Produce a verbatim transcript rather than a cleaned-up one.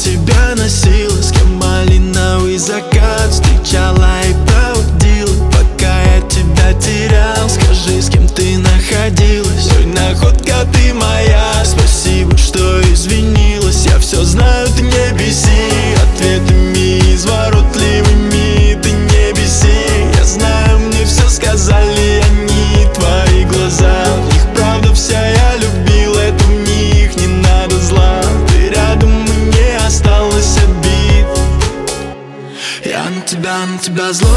тебя носила, с кем малиновый закат встречала и проводила. Пока я тебя терял, скажи, с кем ты находилась. Ой, находка ты моя, спасибо, что извинилась. Я все знаю, ты не беси ответами изворотливыми, ты не беси. Я знаю, мне все сказали они, твои глаза. В них правда вся, я любил, это в них не надо зла. Ты рядом, и не осталось обид. Я на тебя, на тебя злой.